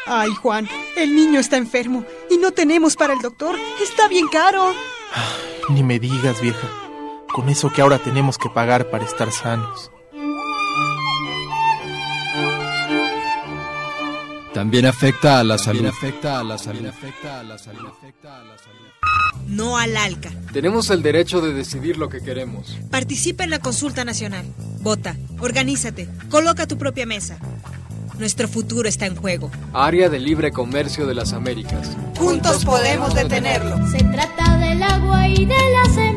Ay, Juan, el niño está enfermo y no tenemos para el doctor. Está bien caro. Ni me digas, vieja. Con eso que ahora tenemos que pagar para estar sanos. También afecta a la salud. No al ALCA. Tenemos el derecho de decidir lo que queremos. Participa en la consulta nacional. Vota, organízate, coloca tu propia mesa. Nuestro futuro está en juego. Área de Libre Comercio de las Américas. Juntos podemos detenerlo. Se trata del agua y de la semilla.